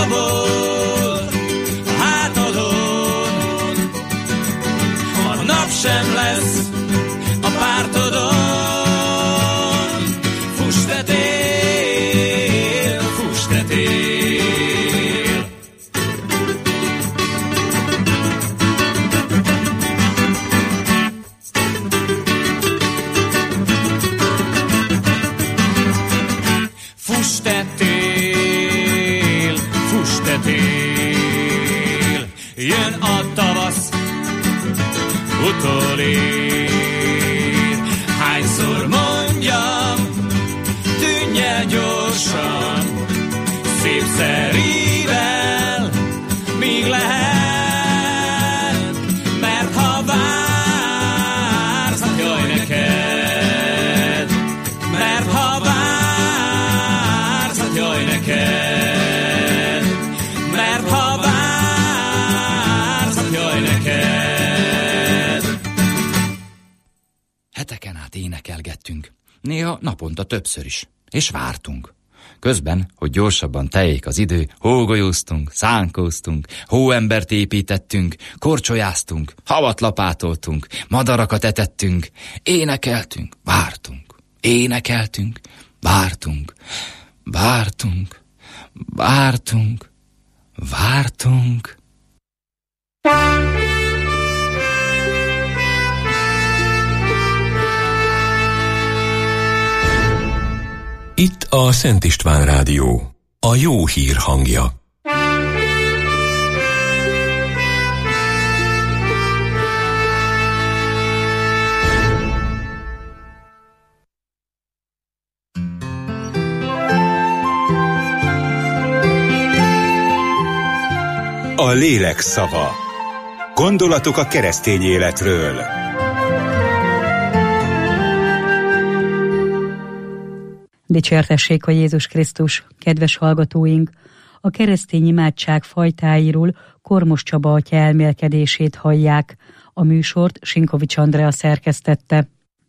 távol, a hátadon, a nap sem lesz a pártodon. Fuss te tél, fuss te tél. Fuss te tél, fuss te tél. Jön a tavasz, utolér. Hányszor mondjam, tűnj el gyorsan, szép szerível, míg lehet, mert ha vársz, jaj neked, mert ha vársz, jaj neked, mert ha vársz, jaj neked. Heteken át énekelgettünk, néha naponta többször is, és vártunk. Közben, hogy gyorsabban teljék az idő, hógolyóztunk, szánkóztunk, hóembert építettünk, korcsolyáztunk, havat lapátoltunk, madarakat etettünk, énekeltünk, vártunk, énekeltünk, vártunk, vártunk, vártunk, vártunk. Itt a Szent István Rádió, a jó hír hangja. A lélek szava. Gondolatok a keresztény életről. Dicsértessék a Jézus Krisztus, kedves hallgatóink! A keresztény imádság fajtáiról Kormos Csaba atya elmélkedését hallják. A műsort Sinkovics Andrea szerkesztette.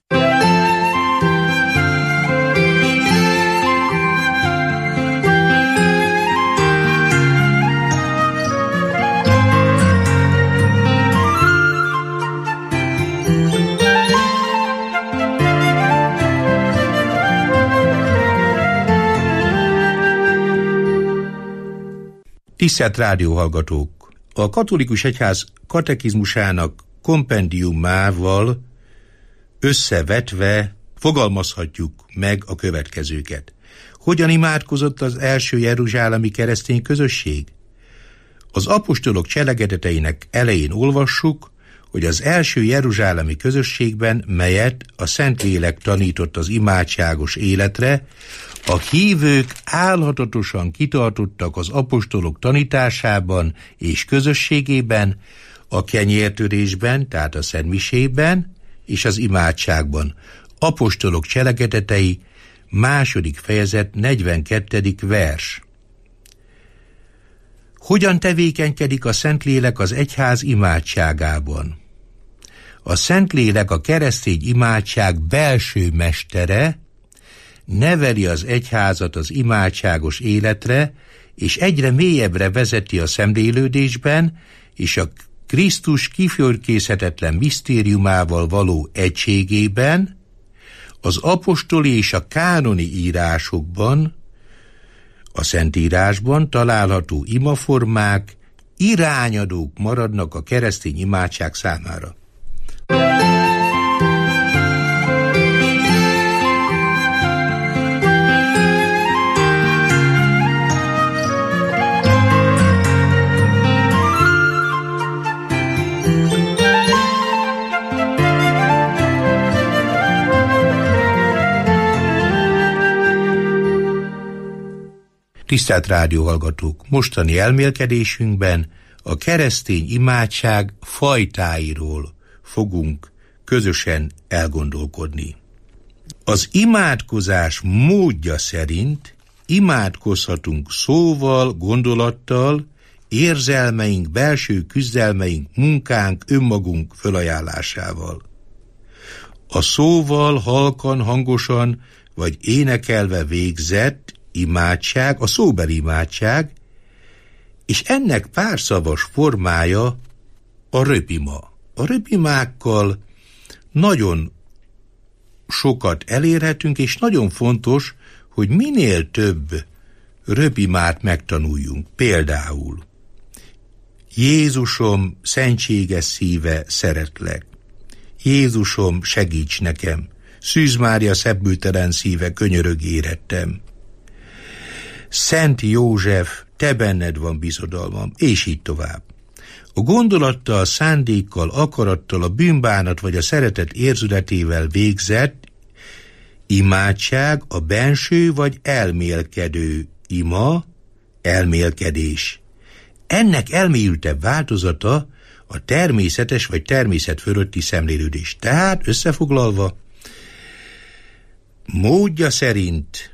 Tisztelt rádióhallgatók! A katolikus egyház katekizmusának kompendiumával összevetve fogalmazhatjuk meg a következőket. Hogyan imádkozott az első jeruzsálemi keresztény közösség? Az apostolok cselekedeteinek elején olvassuk, hogy az első jeruzsálemi közösségben, melyet a Szentlélek tanított az imádságos életre, a hívők álhatatosan kitartottak az apostolok tanításában és közösségében, a kenyértörésben, tehát a szentmisében és az imádságban. Apostolok cselekedetei, 2. fejezet, 42. vers. Hogyan tevékenykedik a Szentlélek az egyház imádságában? A Szentlélek a keresztény imádság belső mestere, neveli az egyházat az imádságos életre, és egyre mélyebbre vezeti a szemlélődésben, és a Krisztus kifölkészhetetlen misztériumával való egységében, az apostoli és a kánoni írásokban, a Szentírásban található imaformák irányadók maradnak a keresztény imádság számára. Tisztelt rádióhallgatók! Mostani elmélkedésünkben a keresztény imádság fajtáiról fogunk közösen elgondolkodni. Az imádkozás módja szerint imádkozhatunk szóval, gondolattal, érzelmeink, belső küzdelmeink, munkánk, önmagunk fölajánlásával. A szóval, halkan, hangosan vagy énekelve végzett imádság, a szóbeli imádság És ennek párszavas formája a röpima. A röpimákkal nagyon sokat elérhetünk, és nagyon fontos, hogy minél több röpimát megtanuljunk. Például: Jézusom, szentséges szíve, szeretlek. Jézusom, segíts nekem. Szűz Mária, szebbültelen szíve, könyörög érettem. Szent József, te benned van bizodalmam, és így tovább. A gondolattal, szándékkal, akarattal, a bűnbánat vagy a szeretet érzületével végzett imádság a benső vagy elmélkedő ima, elmélkedés. Ennek elmélyültebb változata a természetes vagy természet fölötti szemlélődés. Tehát összefoglalva, módja szerint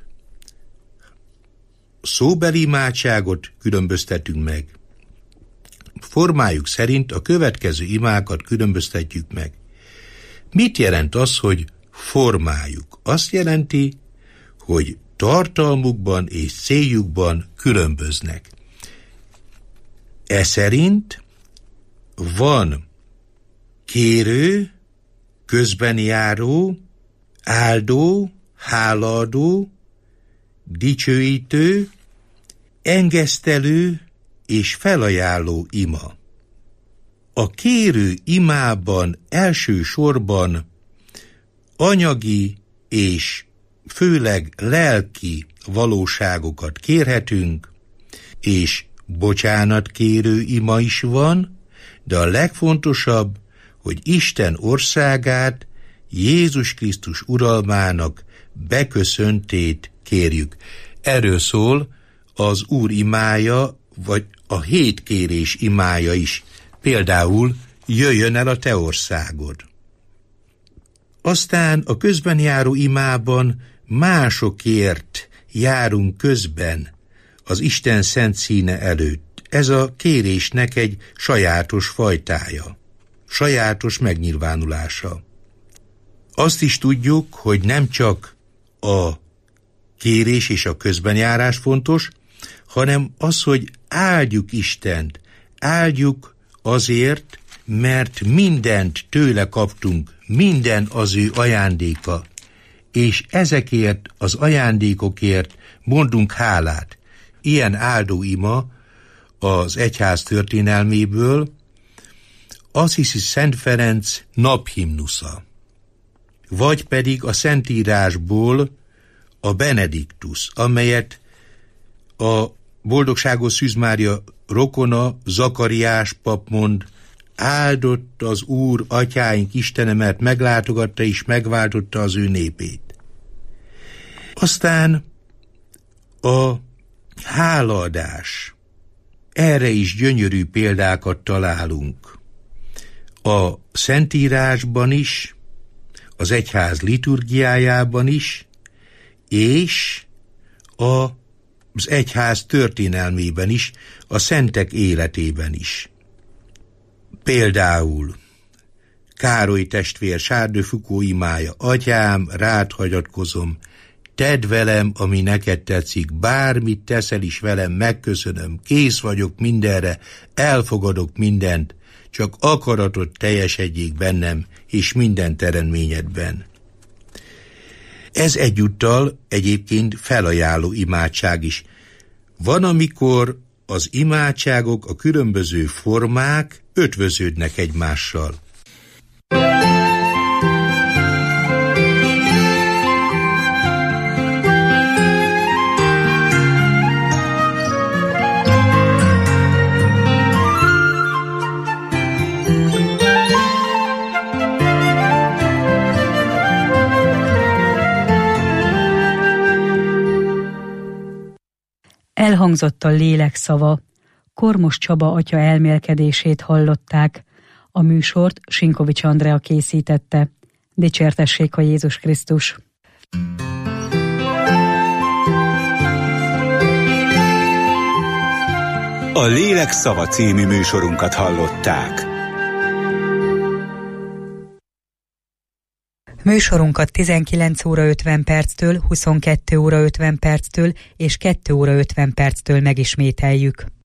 szóbeli imádságot különböztetünk meg. Formájuk szerint a következő imákat különböztetjük meg. Mit jelent az, hogy formájuk? Azt jelenti, hogy tartalmukban és céljukban különböznek. E szerint van kérő, közbenjáró, áldó, hálaadó, dicsőítő, engesztelő és felajánló ima. A kérő imában elsősorban anyagi és főleg lelki valóságokat kérhetünk, és bocsánatkérő ima is van, de a legfontosabb, hogy Isten országát, Jézus Krisztus uralmának beköszöntét kérjük. Erről szól az Úr imája, vagy a hétkérés imája is. Például: jöjjön el a te országod. Aztán a közbenjáró imában másokért járunk közben az Isten szent színe előtt. Ez a kérésnek egy sajátos fajtája, sajátos megnyilvánulása. Azt is tudjuk, hogy nem csak a kérés és a közbenjárás fontos, hanem az, hogy áldjuk Istent. Áldjuk azért, mert mindent tőle kaptunk, minden az ő ajándéka, és ezekért az ajándékokért mondunk hálát. Ilyen áldó ima az egyház történelméből Assisi Szent Ferenc naphimnusza, vagy pedig a Szentírásból a Benediktus, amelyet a boldogságos Szűz Mária rokona, Zakariás pap mond: áldott az Úr, atyáink Istene, mert meglátogatta és megváltotta az ő népét. Aztán a hálaadás. Erre is gyönyörű példákat találunk. A Szentírásban is, az egyház liturgiájában is, és az egyház történelmében is, a szentek életében is. Például Károly testvér Charles de Foucault imája: atyám, rád hagyatkozom, tedd velem, ami neked tetszik, bármit teszel is velem, megköszönöm, kész vagyok mindenre, elfogadok mindent, csak akaratod teljesedjék bennem, és minden teremtményedben. Ez egyúttal egyébként felajánló imádság is. Van, amikor az imádságok, a különböző formák ötvöződnek egymással. Elhangzott a lélek szava. Kormos Csaba atya elmélkedését hallották. A műsort Sinkovics Andrea készítette. Dicsértessék a Jézus Krisztus! A Lélek szava című műsorunkat hallották. Műsorunkat 19 óra 50 perctől, 22 óra 50 perctől és 2 óra 50 perctől megismételjük.